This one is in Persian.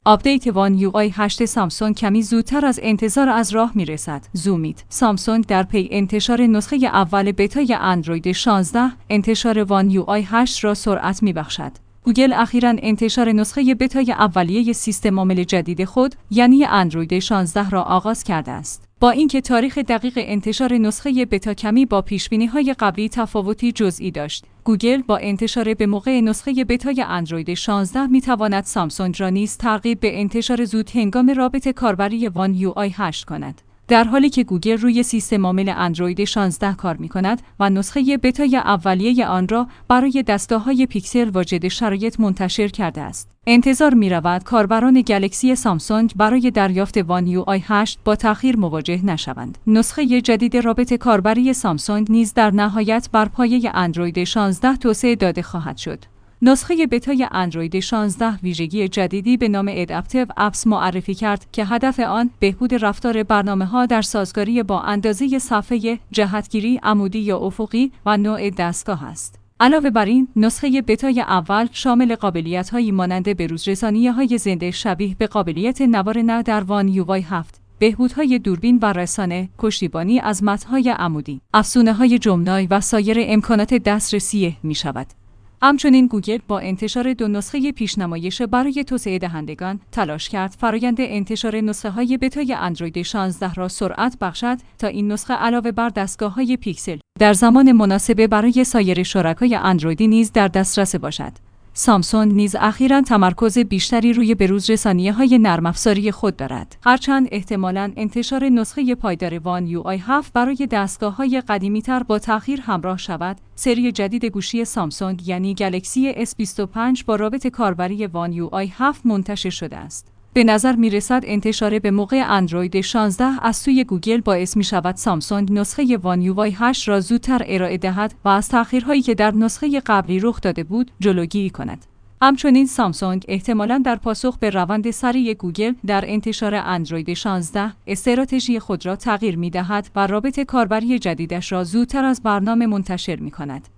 آپدیت وان یو آی 8 سامسونگ کمی زودتر از انتظار از راه میرسد. زومیت. سامسونگ در پی انتشار نسخه اول بتای اندروید 16 انتشار وان یو آی 8 را سرعت میبخشد. گوگل اخیراً انتشار نسخه بتای اولیه سیستم عامل جدید خود یعنی اندروید 16 را آغاز کرده است. با اینکه تاریخ دقیق انتشار نسخه بتا کمی با پیشبینی‌های قبلی تفاوتی جزئی داشت، گوگل با انتشار به موقع نسخه بتای اندروید 16 می‌تواند سامسونگ را نیز ترغیب به انتشار زود هنگام رابط کاربری وان یو آی 8 کند. در حالی که گوگل روی سیستم عامل اندروید 16 کار می‌کند و نسخه بتای اولیه آن را برای دستگاه‌های پیکسل واجد شرایط منتشر کرده است. انتظار می‌رود کاربران گلکسی سامسونگ برای دریافت وان یو آی 8 با تأخیر مواجه نشوند. نسخه جدید رابط کاربری سامسونگ نیز در نهایت بر پایه اندروید 16 توسعه داده خواهد شد. نسخه بتای اندروید 16 ویژگی جدیدی به نام ادپتیو اپس معرفی کرد که هدف آن بهبود رفتار برنامه‌ها در سازگاری با اندازه صفحه، جهتگیری عمودی یا افقی و نوع دستگاه است. علاوه بر این، نسخه بتای اول شامل قابلیت‌هایی مانند بروزرسانی‌های زنده شبیه به قابلیت نوار نه در وان یو آی 7. بهبودهای دوربین و رسانه، پشتیبانی از متن‌های عمودی، افزونه‌های جمنای و سایر امکانات دسترسی می‌شود. همچنین گوگل با انتشار دو نسخه پیشنمایش برای توسعه دهندگان تلاش کرد فرایند انتشار نسخه‌های بتای اندروید 16 را سرعت بخشد تا این نسخه علاوه بر دستگاه‌های پیکسل در زمان مناسب برای سایر شرکای اندرویدی نیز در دسترس باشد. سامسونگ نیز اخیراً تمرکز بیشتری روی بروزرسانی‌های نرم افزاری خود دارد. هرچند احتمالاً انتشار نسخه پایدار وان یو آی 7 برای دستگاه‌های قدیمی‌تر با تأخیر همراه شود، سری جدید گوشی سامسونگ یعنی گلکسی S25 با رابط کاربری وان یو آی 7 منتشر شده است. به نظر می‌رسد انتشار به موقع اندروید 16 از سوی گوگل باعث می‌شود سامسونگ نسخه وان یو آی 8 را زودتر ارائه دهد و از تأخیرهایی که در نسخه قبلی رخ داده بود جلوگیری کند. همچنین سامسونگ احتمالاً در پاسخ به روند سریع گوگل در انتشار اندروید 16 استراتژی خود را تغییر می‌دهد و رابط کاربری جدیدش را زودتر از برنامه منتشر می‌کند.